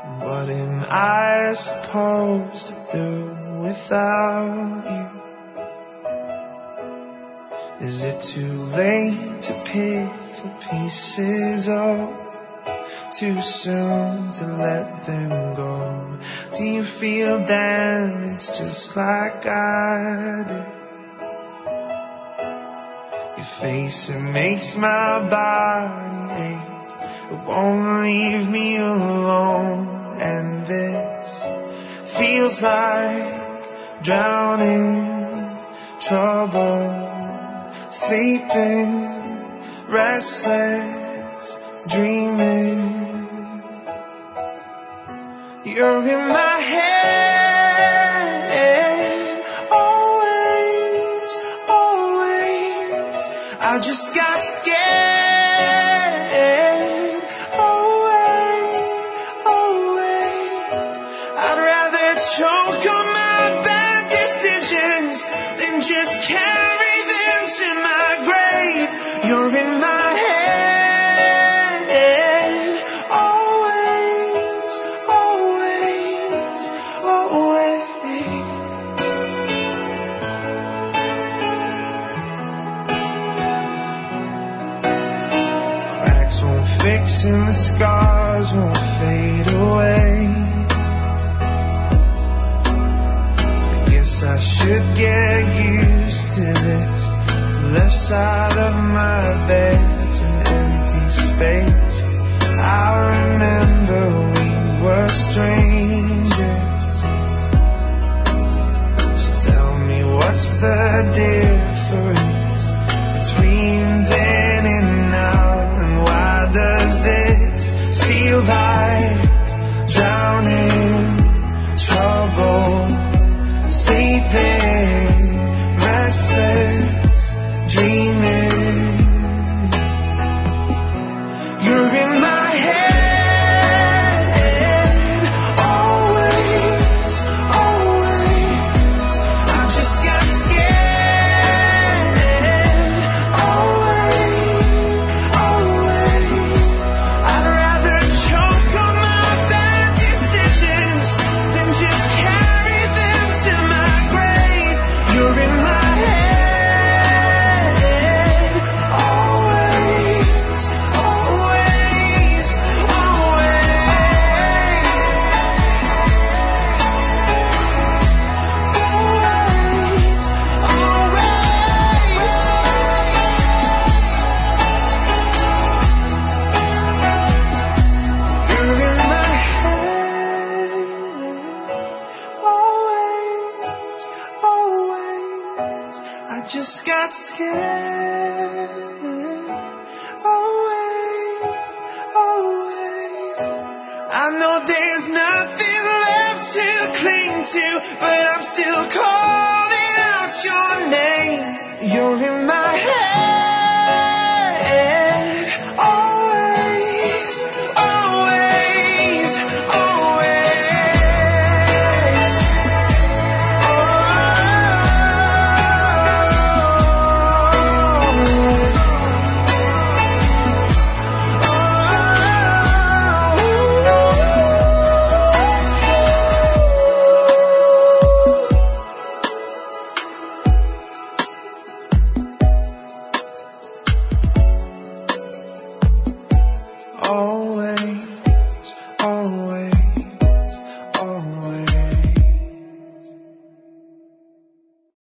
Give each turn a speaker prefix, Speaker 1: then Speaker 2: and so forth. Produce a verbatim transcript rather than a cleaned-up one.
Speaker 1: What am I supposed to do without you? Is it too late to pick the pieces up? Too soon to let them go? Do you feel damaged just like I do? Your face, it makes my body ache. It won't leave me alone. And this feels like drowning, trouble, sleeping, restless, dreaming. You're in my head, always, always. I just got scared, away, away. I'd rather choke on my bad decisions than just carry them to my grave. You're in my head, always, always, always. Cracks won't fix and the scars won't fade away. I guess I should get used to this. The left side of my bed's an empty space. I remember we were strangers. So tell me, what's the difference between then and now? And why does this feel like drowning, trouble, sleeping, restless, dreaming? You're in my head, always, always. I just got scared, away, away. I'd rather choke on my bad decisions than just carry them to my grave. You're in my head, always, always, always. You're in my head, always, always. I just got scared, away, away. I know there's nothing left to cling to, but I'm still calling out your name. You're in my head.